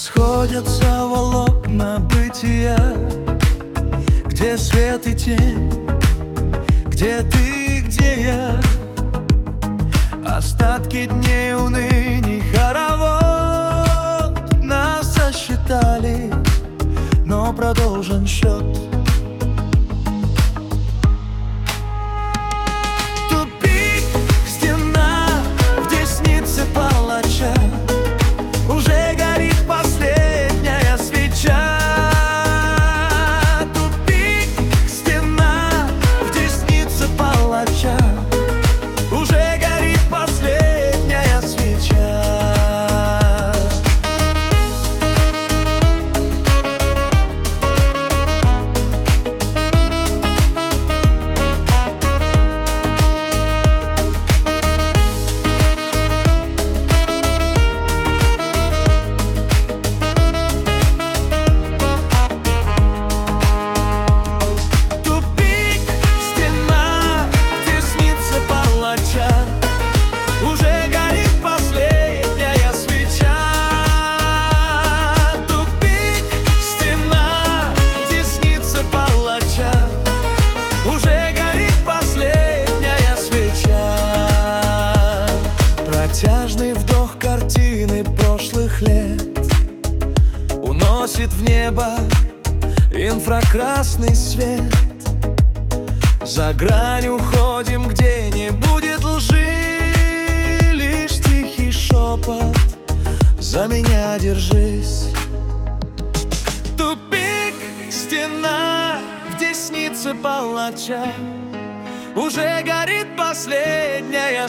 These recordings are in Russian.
Расходятся волокна бытия, где свет и тень, где ты, где я. Остатки дней уныний, хоровод. Нас сосчитали, но продолжен счет. Тупик, стена в деснице палача. Уже горит последняя свеча. Тупик, стена в деснице палача. Уже горит последняя свеча. Протяжный вдох картины прошлых лет уносит в небо инфракрасный свет. За грань уходим, где не будет лжи, лишь тихий шепот: за меня держись. Тупик, стена в деснице палача. Уже горит последняя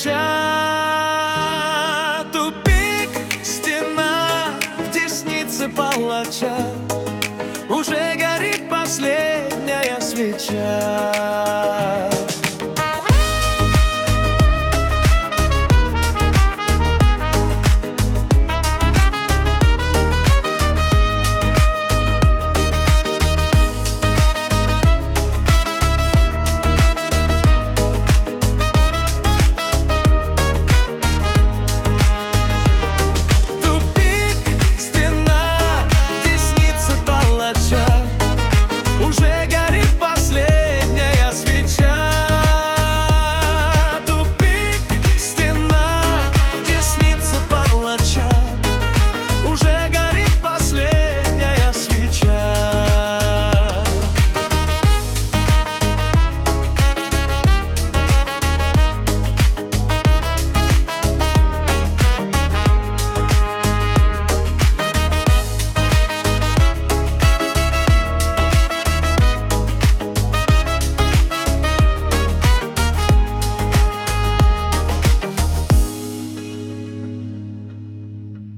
свеча. Тупик, стена в деснице палача. Уже горит последняя свеча.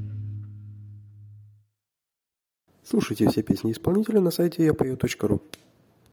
Слушайте все песни исполнителя на сайте yapою.ru.